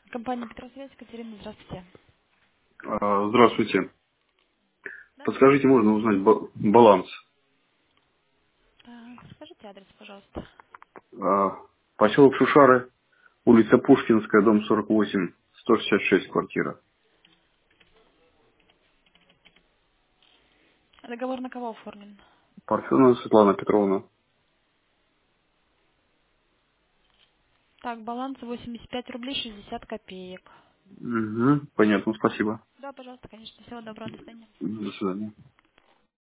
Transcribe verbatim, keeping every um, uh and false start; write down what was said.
Компания Петросвязь, Екатерина, здравствуйте. А, Здравствуйте. Да, Подскажите, можно узнать ба- баланс? так, скажите адрес, пожалуйста. А, Поселок Шушары, улица Пушкинская, дом сорок восемь, сто шестьдесят шесть квартира. Договор на кого оформлен? Парфенова Светлана Петровна. Так, баланс восемьдесят пять рублей шестьдесят копеек. Угу, понятно, спасибо. Да, пожалуйста, конечно. Всего доброго, до свидания. До свидания.